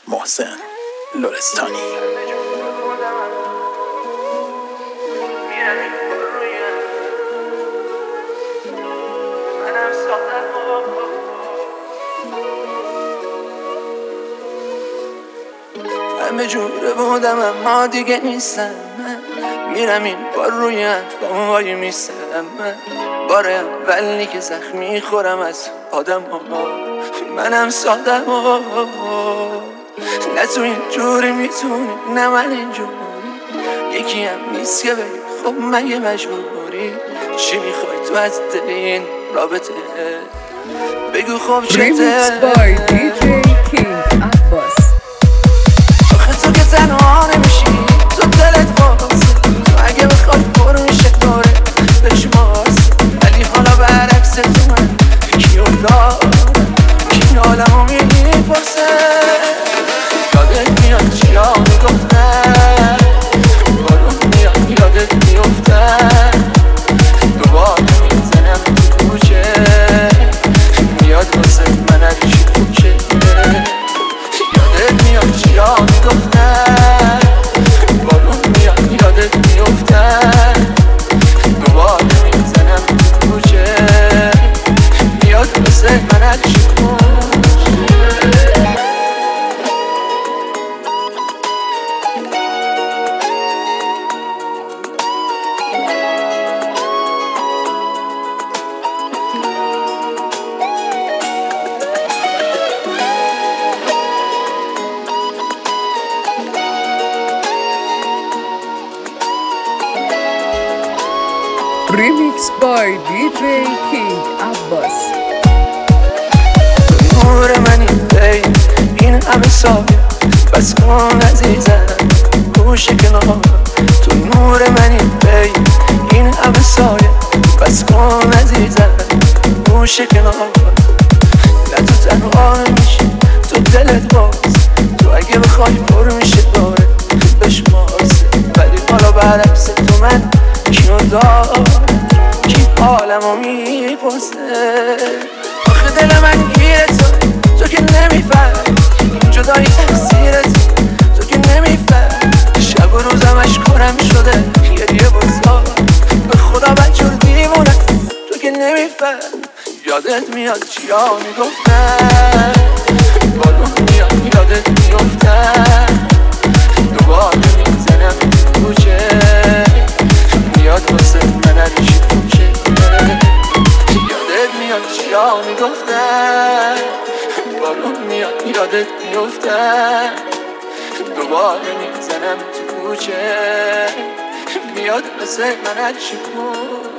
محسن لرستانی. همه جوره بودم اما دیگه نیستم من، میرم این بار روی انفام وای میستم من، بار اولی که زخمی خورم از آدم ها، منم سادم ها، نه تو این جوری میتونی نه من این جوری، یکی هم نیست که بگی خب من یه مجبوری، چی میخوای تو از دل این رابطه بگو خب Remix by DJ King Abbas. آخه تو که تنها نمیشی، تو دلت واسه، تو اگه بخوای برو میشه داره بشماسه، ولی حالا برعکس تو من کیو دارم، کی حالمو میپرسه، یادت میاد چیا میگفتن، بارون میاد یادت میفتن، دوباره میزنم تو کوچه، میاد واسه من هرچی کوچه، یادت میاد چیا میگفتن، بارون میاد یادت میفتن، دوباره میزنم تو کوچه، میاد واسه من هرچی کوچه. Remix by DJ King Abbas. نور منی ای این همه سایه، بس کن عزیزم گوش کنار، تو نور منی ای این همه سایه، بس کن عزیزم گوش کنار، نه تو تنها نمیشی تو دلت باز، تو اگه بخوای پر میشه داره بشماسه، ولی حالا برعکس تو من کیو دارم، کی حالمو میپرسه، آخه دل من گیره تو که نمیفهم، این جدایی تقصیرت تو که نمیفهم، شب و روزم اشکارم شده گریه بزار، به خدا بدجور دیوونه تو که نمیفهم، یادت میاد چیا میگفتن، بارون میاد یادت میفتن، دوباره میزنم تو کوچه، میاد واسه من هرچی کوچه، یادت میاد چیا میگفتن، بارون میاد یادت میفتن، دوباره میزنم تو کوچه، میاد واسه من هرچی کوچه.